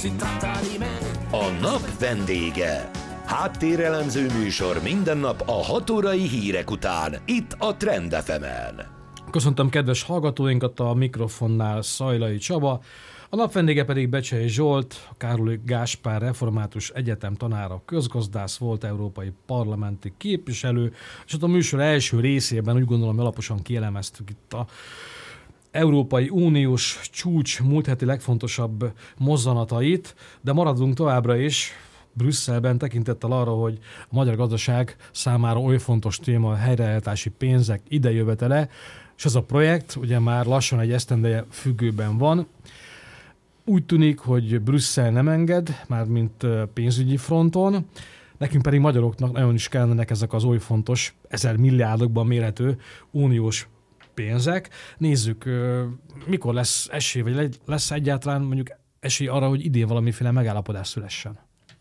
A nap vendége. Háttérelemző műsor minden nap a 6 órai hírek után, itt a Trend FM-en. Köszöntöm kedves hallgatóinkat, a mikrofonnál Szajlai Csaba, a nap vendége pedig Becsei Zsolt, a Károly Gáspár Református Egyetem tanára, közgazdász, volt európai parlamenti képviselő, és ott a műsor első részében úgy gondolom alaposan kielemeztük itt a Európai Uniós csúcs múlt heti legfontosabb mozzanatait, de maradunk továbbra is Brüsszelben tekintettel arra, hogy a magyar gazdaság számára oly fontos téma a helyreállítási pénzek idejövetele, és ez a projekt ugye már lassan egy esztendeje függőben van. Úgy tűnik, hogy Brüsszel nem enged, mármint pénzügyi fronton, nekünk pedig magyaroknak nagyon is kellenek ezek az oly fontos, 1000 milliárdokban mérhető uniós pénzek. Nézzük, mikor lesz esély, vagy lesz egyáltalán mondjuk esély arra, hogy idén valamiféle megállapodás szülessen?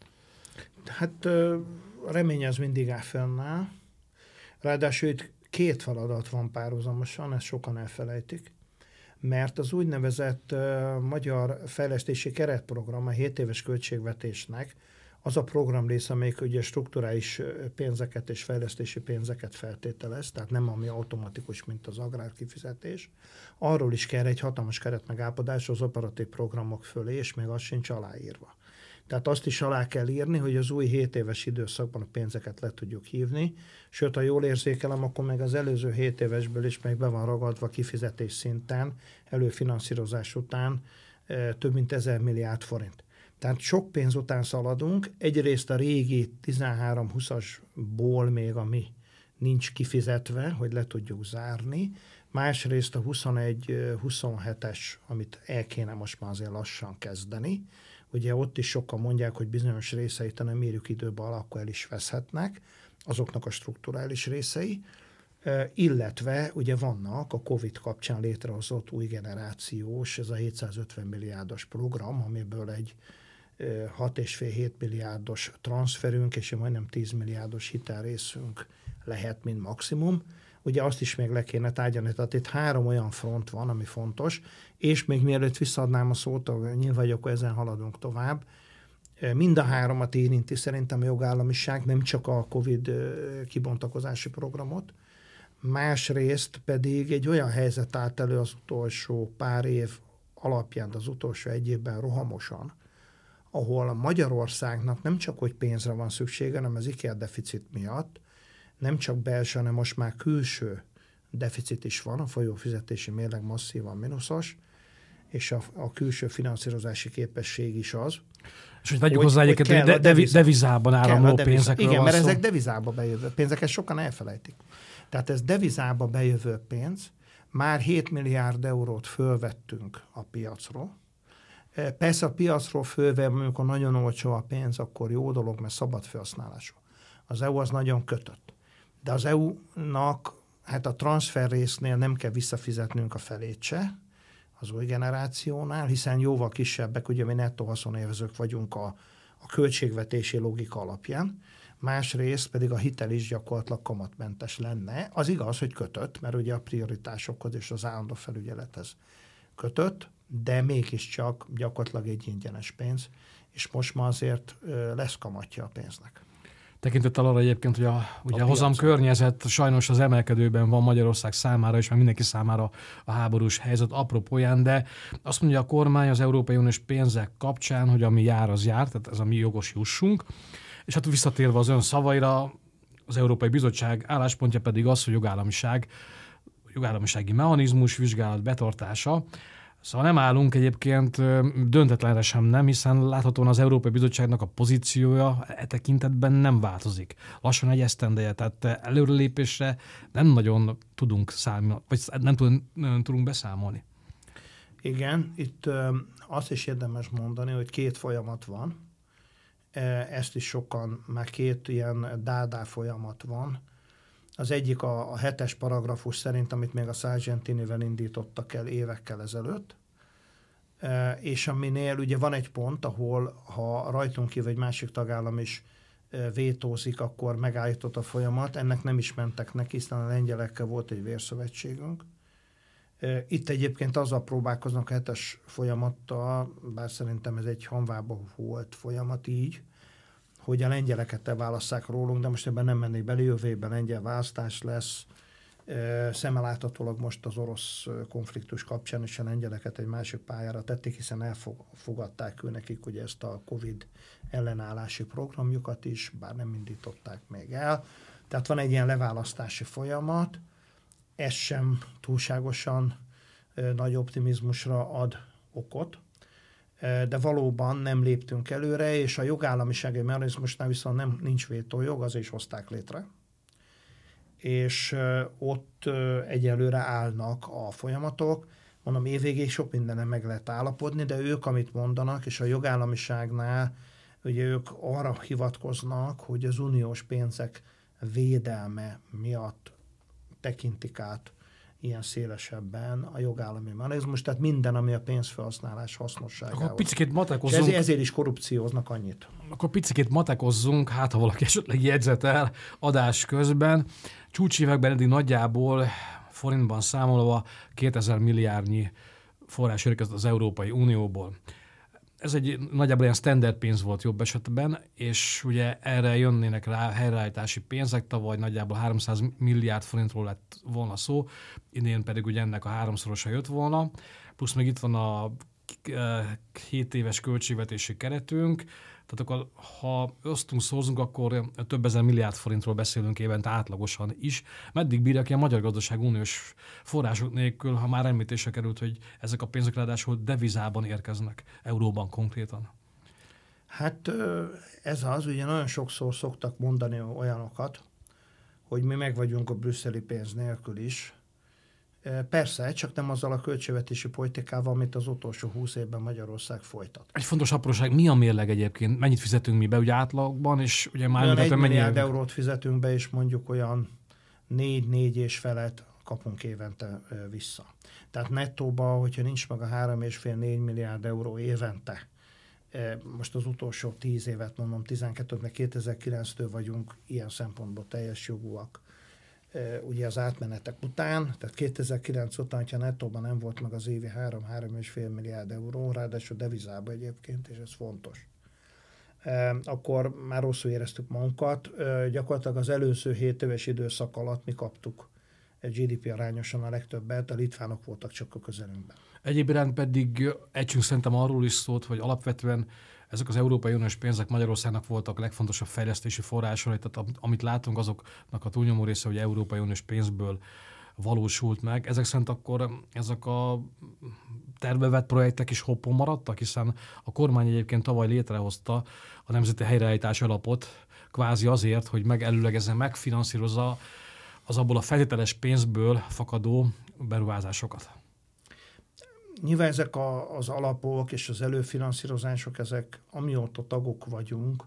Hát a remény az mindig fennáll. Ráadásul itt két feladat van párhuzamosan, ezt sokan elfelejtik, mert az úgynevezett Magyar Fejlesztési Keretprogram, a 7 éves költségvetésnek az a programrész, amelyik ugye strukturális pénzeket és fejlesztési pénzeket feltételez, tehát nem ami automatikus, mint az agrárkifizetés. Arról is kell egy hatalmas keretmegállapodás az operatív programok fölé, és még az sincs aláírva. Tehát azt is alá kell írni, hogy az új 7 éves időszakban a pénzeket le tudjuk hívni, sőt, ha jól érzékelem, akkor meg az előző 7 évesből is meg be van ragadva kifizetés szinten, előfinanszírozás után több mint 1000 milliárd forint. Tehát sok pénz után szaladunk, egyrészt a régi 13-20-asból még, ami nincs kifizetve, hogy le tudjuk zárni, másrészt a 21-27-es, amit el kéne most már azért lassan kezdeni. Ugye ott is sokan mondják, hogy bizonyos részeit, ha nem írjuk időbe alá, akkor el is veszhetnek, azoknak a strukturális részei, illetve ugye vannak a Covid kapcsán létrehozott új generációs, ez a 750 milliárdos program, amiből egy 6,5-7 milliárdos transferünk, és majdnem 10 milliárdos hitelrészünk lehet, mint maximum. Ugye azt is még le kéne tárgyalni, tehát itt 3 olyan front van, ami fontos, és még mielőtt visszaadnám a szót, nyilván akkor ezen haladunk tovább. Mind a 3-at érinti szerintem a jogállamiság, nem csak a Covid kibontakozási programot, másrészt pedig egy olyan helyzet állt elő az utolsó pár év alapján, az utolsó egy évben rohamosan, ahol Magyarországnak nem csak hogy pénzre van szüksége, hanem az ikerdeficit miatt, nem csak belső, hanem most már külső deficit is van, a folyófizetési mérleg masszívan mínuszos, és a külső finanszírozási képesség is az. És hogy vegyük hozzá egyébként, hogy devizában áramló pénzekről igen, van mert szó. ezek devizába bejövő pénzeket sokan elfelejtik. Tehát ez devizába bejövő pénz, már 7 milliárd eurót fölvettünk a piacról. Persze a piacról fölve, amikor nagyon olcsó a pénz, akkor jó dolog, mert szabad felhasználású. Az EU az nagyon kötött. De az EU-nak hát a transfer résznél nem kell visszafizetnünk a felét se, az új generációnál, hiszen jóval kisebbek, ugye mi nettó haszonélvezők vagyunk a költségvetési logika alapján, másrészt pedig a hitel is gyakorlatilag kamatmentes lenne. Az igaz, hogy kötött, mert ugye a prioritásokhoz és az állandó felügyelethez kötött, de mégiscsak gyakorlatilag egy ingyenes pénz, és most már azért lesz kamatja a pénznek. Tekintettel arra egyébként, hogy a hozam környezet sajnos az emelkedőben van Magyarország számára, és meg mindenki számára a háborús helyzet apropóján, de azt mondja a kormány az Európai Uniós pénzek kapcsán, hogy ami jár, az jár, tehát ez a mi jogos jussunk. És hát visszatérve az ön szavaira, az Európai Bizottság álláspontja pedig az, hogy jogállamisági mechanizmus, vizsgálat betartása. Szóval nem állunk egyébként döntetlenre sem nem, hiszen láthatóan az Európai Bizottságnak a pozíciója e tekintetben nem változik. Lassan egy esztendeje, tehát előrelépésre nem nagyon tudunk számolni, vagy nem tudunk beszámolni. Igen, itt azt is érdemes mondani, hogy 2 folyamat van. Ezt is sokan, már 2 ilyen dádá folyamat van. Az egyik a 7-es paragrafus szerint, amit még a Sargentinivel indítottak el évekkel ezelőtt, és aminél ugye van egy pont, ahol ha rajtunk kívül egy másik tagállam is vétózik, akkor megállított a folyamat. Ennek nem is mentek neki, hiszen a lengyelekkel volt egy vérszövetségünk. Itt egyébként azzal próbálkoznak 7-es folyamattal, bár szerintem ez egy hanvába volt folyamat így, hogy a lengyeleket elválasszák rólunk, de most ebben nem mennék bele, jövő évben lengyel választás lesz. Szemmel láthatólag most az orosz konfliktus kapcsán is a lengyeleket egy másik pályára tették, hiszen elfogadták nekik ugye ezt a Covid ellenállási programjukat is, bár nem indították még el. Tehát van egy ilyen leválasztási folyamat, ez sem túlságosan nagy optimizmusra ad okot, de valóban nem léptünk előre, és a jogállamisági mechanizmusnál viszont nincs vétójog, azért is hozták létre. És ott egyelőre állnak a folyamatok. Mondom, évvégéig sok mindenen meg lehet állapodni, de ők, amit mondanak, és a jogállamiságnál ugye ők arra hivatkoznak, hogy az uniós pénzek védelme miatt tekintik át ilyen szélesebben a jogállami mechanizmus, tehát minden, ami a pénzfelhasználás hasznosságához. Akkor picikét matekozzunk. És ezért is korrupcióznak annyit. Akkor picikét matekozzunk, hát ha valaki esetleg jegyzetel adás közben. Csúcsévekben eddig nagyjából forintban számolva 2000 milliárdnyi forrás érkezett az Európai Unióból. Ez egy nagyjából ilyen standard pénz volt jobb esetben, és ugye erre jönnének rá helyreállítási pénzek, tavaly nagyjából 300 milliárd forintról lett volna szó, idén pedig ugye ennek a 3-szorosa jött volna, plusz még itt van a 7 éves költségvetési keretünk, tehát akkor ha osztunk, szózunk, akkor több ezer milliárd forintról beszélünk évente átlagosan is. Meddig bírja ki a magyar gazdaság uniós források nélkül, ha már említésre került, hogy ezek a pénzek ráadásul devizában érkeznek, euróban konkrétan? Hát ez az, ugye nagyon sokszor szoktak mondani olyanokat, hogy mi meg vagyunk a brüsszeli pénz nélkül is. Persze, csak nem azzal a költségvetési politikával, amit az utolsó 20 évben Magyarország folytat. Egy fontos apróság, mi a mérleg egyébként? Mennyit fizetünk mi be ugye átlagban, és ugye már olyan 1 milliárd eurót fizetünk be, és mondjuk olyan 4 és felet kapunk évente vissza. Tehát nettóban, hogyha nincs meg a 3,5-4 milliárd euró évente, most az utolsó 10 évet mondom, 12-nek 2009-től vagyunk ilyen szempontból teljes jogúak, ugye az átmenetek után, tehát 2009 után, ha nettóban nem volt meg az évi 3-3,5 milliárd euró, ráadásul devizában egyébként, és ez fontos, akkor már rosszul éreztük magunkat. Gyakorlatilag az előző 7 éves időszak alatt mi kaptuk GDP arányosan a legtöbbet, a litvánok voltak csak a közelünkben. Egyéb iránt pedig együnk szerintem arról is szólt, hogy alapvetően ezek az Európai Uniós pénzek Magyarországnak voltak a legfontosabb fejlesztési forrásai, tehát amit látunk, azoknak a túlnyomó része, hogy Európai Uniós pénzből valósult meg. Ezek szerint akkor ezek a tervevett projektek is hoppon maradtak, hiszen a kormány egyébként tavaly létrehozta a Nemzeti Helyreállítási Alapot kvázi azért, hogy megelőlegezzen, megfinanszírozza az abból a feltételes pénzből fakadó beruházásokat. Nyilván ezek az alapok és az előfinanszírozások, ezek amióta tagok vagyunk,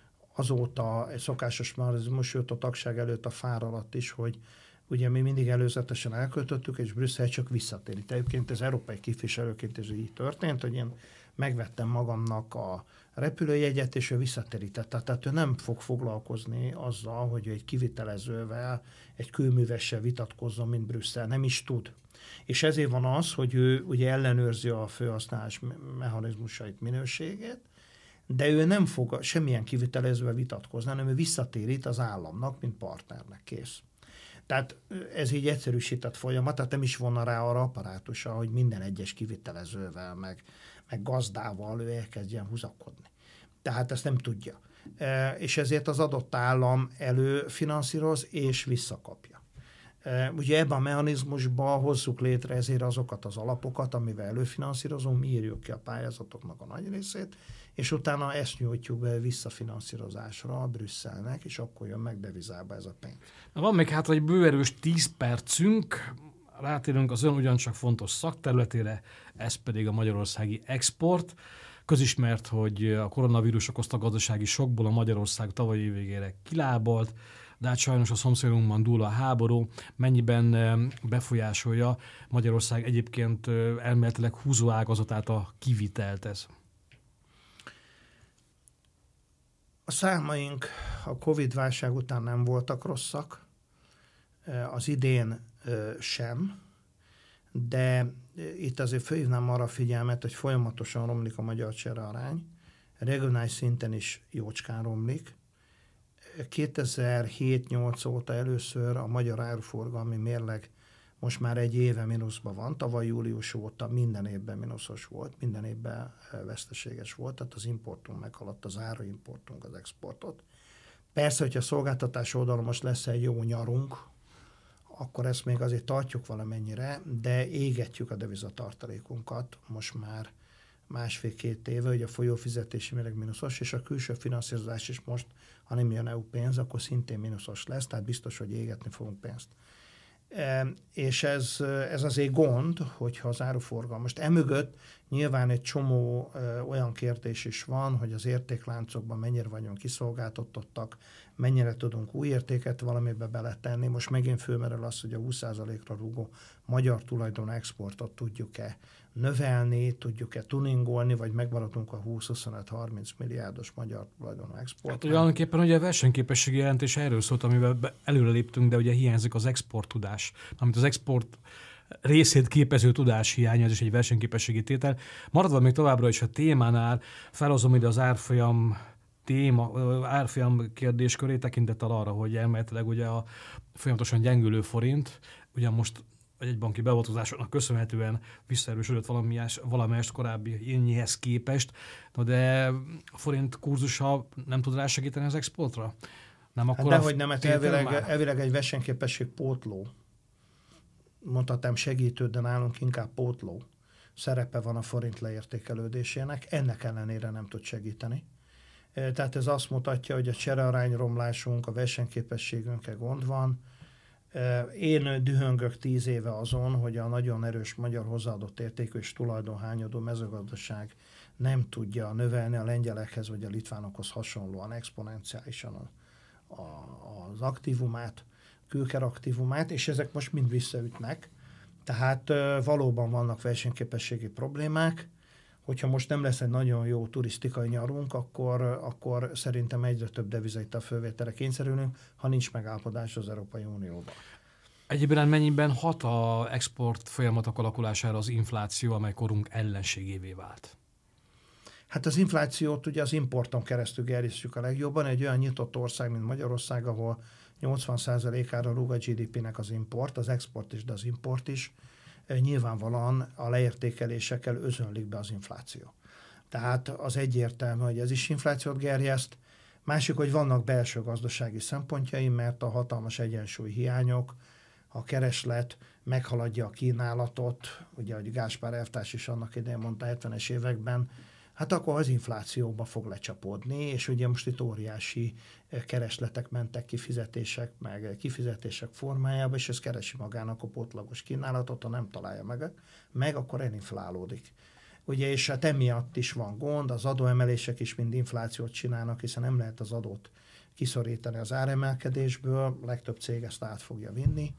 azóta egy szokásos mechanizmus, jött a tagság előtt a fár alatt is, hogy ugye mi mindig előzetesen elköltöttük, és Brüsszel csak visszatérít. Egyébként ez európai képviselőként is így történt, hogy én megvettem magamnak a repülőjegyet, és ő visszatérítette. Tehát ő nem fog foglalkozni azzal, hogy egy kivitelezővel, egy kőművessel vitatkozzon, mint Brüsszel. Nem is tud. És ezért van az, hogy ő ugye ellenőrzi a felhasználás mechanizmusait, minőségét, de ő nem fog semmilyen kivitelezővel vitatkozni, hanem ő visszatérít az államnak, mint partnernek, kész. Tehát ez így egyszerűsített folyamat, tehát nem is vonna rá arra apparátusa, hogy minden egyes kivitelezővel, meg gazdával ő elkezdjen húzakodni. Tehát ezt nem tudja. És ezért az adott állam előfinanszíroz és visszakapja. Ugye ebben a mechanizmusban hozzuk létre ezért azokat az alapokat, amivel előfinanszírozunk, mi írjuk ki a pályázatoknak a nagy részét, és utána ezt nyújtjuk be visszafinanszírozásra a Brüsszelnek, és akkor jön meg devizába ez a pénz. Van még hát egy bőerős 10 percünk, rátérünk az ön ugyancsak fontos szakterületére, ez pedig a magyarországi export. Közismert, hogy a koronavírus okozta gazdasági sokból a Magyarország tavalyi év végére kilábalt, de hát sajnos a szomszédunkban dúl a háború, mennyiben befolyásolja Magyarország egyébként elméletileg húzó ágazatát a kivitelt ez? A számaink a Covid-válság után nem voltak rosszak, az idén sem, de itt azért fölhívnám arra a figyelmet, hogy folyamatosan romlik a magyar cserearány, regionális szinten is jócskán romlik. 2007-8 óta először a magyar áruforgalmi mérleg most már egy éve mínuszban van, tavaly július óta minden évben mínuszos volt, minden évben veszteséges volt, tehát az importunk meghaladt, az áruimportunk az exportot. Persze, hogyha a szolgáltatás oldalon most lesz egy jó nyarunk, akkor ezt még azért tartjuk valamennyire, de égetjük a devizatartalékunkat most már másfél-két éve, hogy a folyófizetési mérleg mínuszos, és a külső finanszírozás is most, ha nem jön EU pénz, akkor szintén mínuszos lesz, tehát biztos, hogy égetni fogunk pénzt. És ez azért gond, hogyha az áruforgalom. Most emögött nyilván egy csomó olyan kérdés is van, hogy az értékláncokban mennyire vagyunk kiszolgáltatottak, mennyire tudunk új értéket valamibe beletenni. Most megint fölmerül az, hogy a 20%-ra rúgó magyar tulajdon exportot tudjuk-e növelni, tudjuk-e tuningolni, vagy megmaradunk a 20-25-30 milliárdos magyar tulajdon exportnál. Hát olyanképpen ugye a versenyképességi jelentés erről szólt, amivel előre léptünk, de ugye hiányzik az export tudás, amit az export részét képező tudás hiánya, ez is egy versenyképességi tétel. Maradva még továbbra is a témánál, felhozom ide az árfolyam kérdésköré tekintettel arra, hogy elméletileg ugye a folyamatosan gyengülő forint, ugye most a jegybanki beavatkozásoknak köszönhetően visszaerősödött valamelyest korábbi ennyihez képest, de a forint kurzusa nem tud rá segíteni az exportra? Nem akkor dehogy nem, hát elvileg egy versenyképesség pótló. Mondhatnám segítő, de nálunk inkább pótló szerepe van a forint leértékelődésének, ennek ellenére nem tud segíteni. Tehát ez azt mutatja, hogy a cserearányromlásunk, a versenyképességünkkel gond van. Én dühöngök 10 éve azon, hogy a nagyon erős magyar hozzáadott értékű és tulajdonhányadó mezőgazdaság nem tudja növelni a lengyelekhez vagy a litvánokhoz hasonlóan exponenciálisan az aktívumát, külkeraktívumát, és ezek most mind visszaütnek. Tehát valóban vannak versenyképességi problémák. Hogyha most nem lesz egy nagyon jó turisztikai nyarunk, akkor szerintem egyre több devizaita fölvételre kényszerülünk, ha nincs megállapodás az Európai Unióban. Egyébként mennyiben hat az export folyamatok alakulására az infláció, amely korunk ellenségévé vált? Hát az inflációt ugye az importon keresztül gerjesztjük a legjobban. Egy olyan nyitott ország, mint Magyarország, ahol 80%-ára rúg a GDP-nek az import, az export is, de az import is, nyilvánvalóan a leértékelésekkel özönlik be az infláció. Tehát az egyértelmű, hogy ez is inflációt gerjeszt. Másik, hogy vannak belső gazdasági szempontjai, mert a hatalmas egyensúly hiányok, a kereslet meghaladja a kínálatot, ugye, ahogy Gáspár elvtárs is annak idején mondta 70-es években, hát akkor az inflációba fog lecsapódni, és ugye most itt óriási keresletek mentek kifizetések, meg kifizetések formájába, és ez keresi magának a pótlagos kínálatot, ha nem találja meg akkor elinflálódik. Ugye, és hát emiatt is van gond, az adóemelések is mind inflációt csinálnak, hiszen nem lehet az adót kiszorítani az áremelkedésből, a legtöbb cég ezt át fogja vinni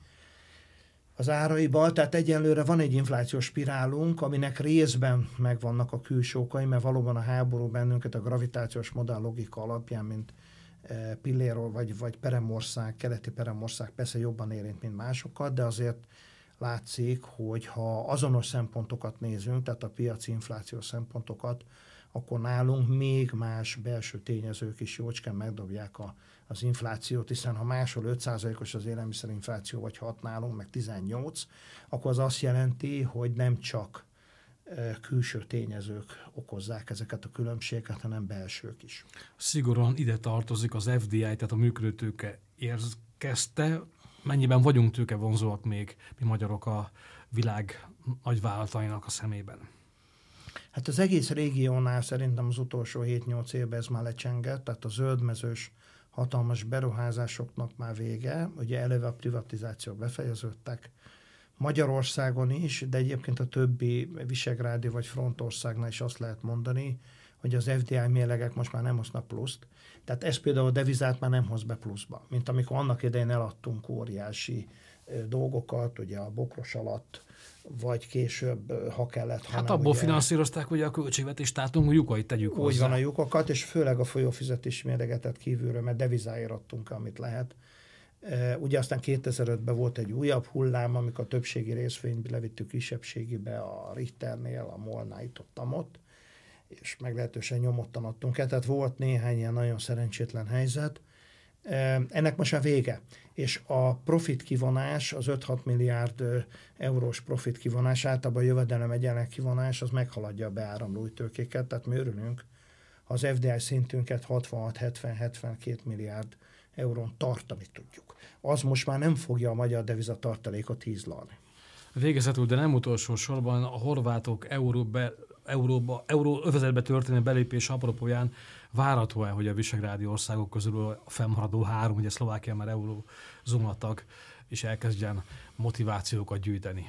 az áraiba, tehát egyenlőre van egy inflációs spirálunk, aminek részben megvannak a külső okai, mert valóban a háború bennünket a gravitációs modell logika alapján, mint Pilléről vagy Peremország, keleti Peremország persze jobban érint, mint másokat, de azért látszik, hogy ha azonos szempontokat nézünk, tehát a piaci inflációs szempontokat, akkor nálunk még más belső tényezők is jócskán megdobják az inflációt, hiszen ha máshol 5%-os az élelmiszerinfláció, vagy 6 nálunk, meg 18, akkor az azt jelenti, hogy nem csak külső tényezők okozzák ezeket a különbségeket, hanem belsők is. Szigorúan ide tartozik az FDI, tehát a működőtőke érkezte. Mennyiben vagyunk tőkevonzóak még mi magyarok a világ nagyvállalatainak a szemében? Hát az egész régiónál szerintem az utolsó 7-8 évben ez már lecsengett, tehát a zöldmezős hatalmas beruházásoknak már vége, ugye eleve a privatizációk befejeződtek, Magyarországon is, de egyébként a többi visegrádi vagy frontországnál is azt lehet mondani, hogy az FDI mérlegek most már nem hoznak pluszt. Tehát ez például a devizát már nem hoz be pluszba, mint amikor annak idején eladtunk óriási dolgokat, ugye a bokros alatt, vagy később, ha kellett. Hát abból ugye, finanszírozták ugye a költségvetést, tehát a lyukait tegyük hozzá. Úgy van a lyukokat, és főleg a folyófizetési mérlegetet kívülről, mert devizáért adtunk, amit lehet. Ugye aztán 2005-ben volt egy újabb hullám, amikor a többségi részvényt levittük kisebbségibe a Richternél, a Molnál itt-ott, és meglehetősen nyomottan adtunk el. Tehát volt néhány ilyen nagyon szerencsétlen helyzet. Ennek most a vége. És a profit kivonás, az 5-6 milliárd eurós profit kivonás, általában a jövedelem egyenleg kivonás, az meghaladja a beáramló tőkéket, tehát mi örülünk, ha az FDI szintünket 66-70-72 milliárd eurón tartani tudjuk. Az most már nem fogja a magyar devizatartalékot hízlalni. Végezetül, de nem utolsó sorban a horvátok euróövezetbe történő belépés apropóján várható-e, hogy a visegrádi országok közül a fennmaradó 3, ugye Szlovákia már eurózóna tag, és elkezdjen motivációkat gyűjteni?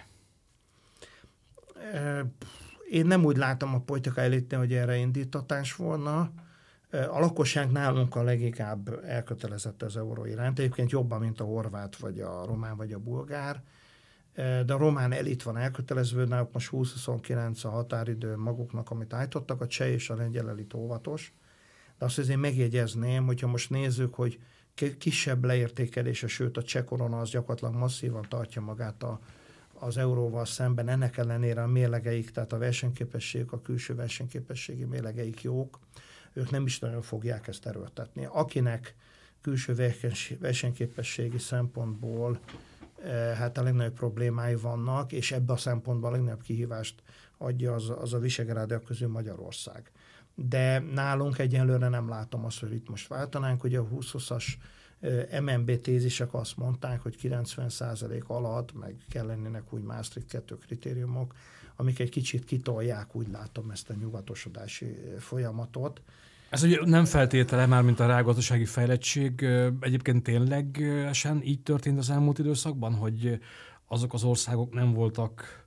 Én nem úgy látom a politikai elitnél, hogy erre indítatás volna. A lakosság nálunk a leginkább elkötelezett az euró iránt. Egyébként jobban, mint a horvát, vagy a román, vagy a bulgár. De a román elit van elkötelezve, náluk most 20-29 a határidő maguknak, amit állítottak, a cseh és a lengyel elit óvatos. De azt azért megjegyezném, hogyha most nézzük, hogy kisebb leértékelése, sőt a cseh korona az gyakorlatilag masszívan tartja magát az euróval szemben, ennek ellenére a mérlegeik, tehát a versenyképesség, a külső versenyképességi mérlegeik jók, ők nem is nagyon fogják ezt erőltetni. Akinek külső versenyképességi szempontból hát a legnagyobb problémái vannak, és ebben a szempontból a legnagyobb kihívást adja az a visegrádiak közül Magyarország. De nálunk egyenlőre nem látom azt, hogy itt most váltanánk, hogy a 20-20-as MNB tézisek azt mondták, hogy 90% alatt, meg kell lennének úgy Maastricht 2 kritériumok, amik egy kicsit kitolják, úgy látom, ezt a nyugatosodási folyamatot. Ez ugye nem feltétele már, mint a rágazdasági fejlettség. Egyébként ténylegesen így történt az elmúlt időszakban, hogy azok az országok nem voltak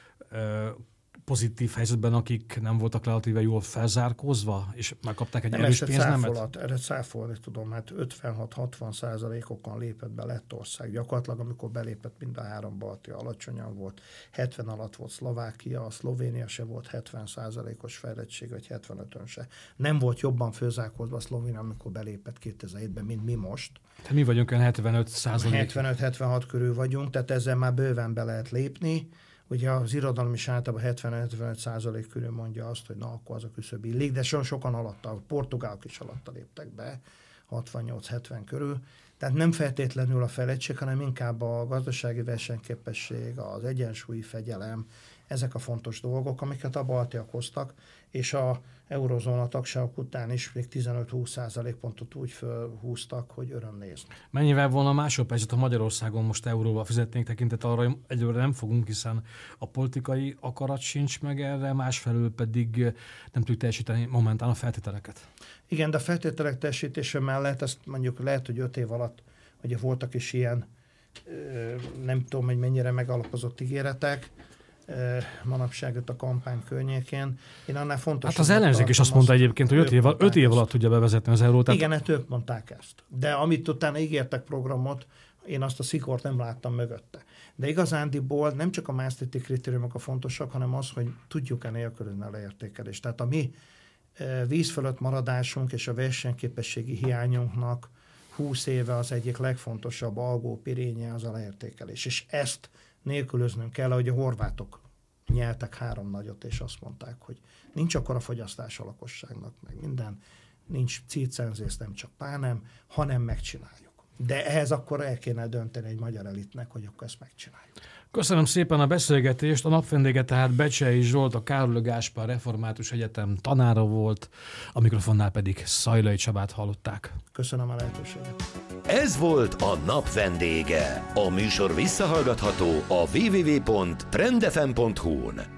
pozitív helyzetben, akik nem voltak relatíve jól felzárkózva, és megkapták egy erős pénznemet? Erre cáfolni tudom, hát 56-60%-okon lépett be Lettország. Gyakorlatilag, amikor belépett mind a 3 balti, alacsonyan volt, 70 alatt volt Szlovákia, a Szlovénia se volt 70%-os fejlettség, vagy 75-ön se. Nem volt jobban felzárkózva a Szlovénia, amikor belépett 2007-ben, mint mi most. Tehát mi vagyunk olyan 75%. 75-76 körül vagyunk, tehát ezzel már bőven be lehet lépni. Ugye az irodalom is általában 70-75% körül mondja azt, hogy na, akkor az a küszöb illik, de sokan alatta, a portugálok is alatta léptek be, 68-70 körül. Tehát nem feltétlenül a fejlettség, hanem inkább a gazdasági versenyképesség, az egyensúlyi fegyelem, ezek a fontos dolgok, amiket a baltiak hoztak, és a eurozóna tagságok után is még 15-20% pontot úgy felhúztak, hogy öröm nézni. Mennyivel volna másabb helyzet, ha Magyarországon most euróval fizetnénk, tekintet arra, hogy egyelőre nem fogunk, hiszen a politikai akarat sincs meg erre, másfelől pedig nem tudjuk teljesíteni momentán a feltételeket. Igen, de a feltételek teljesítése mellett, ezt mondjuk lehet, hogy 5 év alatt, ugye voltak is ilyen, nem tudom, hogy mennyire megalapozott ígéretek, manapság a kampány környékén. Én annál fontos. Hát az ellenzék is azt mondta egyébként, hogy 5 év alatt tudja bevezetni az eurót. Igen, hát ők mondták ezt. De amit utána ígértek programot, én azt a szigort nem láttam mögötte. De igazándiból nem csak a Maastrichti kritériumok a fontosak, hanem az, hogy tudjuk-e nélkülözni a leértékelést. Tehát a mi víz fölött maradásunk és a versenyképességi hiányunknak 20 éve az egyik legfontosabb algó pirénye az a leértékelés. És ezt nélkülöznünk kell, ahogy a horvátok nyeltek 3 nagyot, és azt mondták, hogy nincs akkora fogyasztás a lakosságnak, meg minden, nincs circenzész, nem csak pánem, hanem megcsináljuk. De ehhez akkor el kéne dönteni egy magyar elitnek, hogy akkor ezt megcsináljuk. Köszönöm szépen a beszélgetést. A napvendége tehát Becsei Zsolt, a Károly Gáspár Református Egyetem tanára volt, a mikrofonnál pedig Szajlai Csabát hallották. Köszönöm a lehetőséget. Ez volt a nap vendége. A műsor visszahallgatható a www.trendfm.hu-n.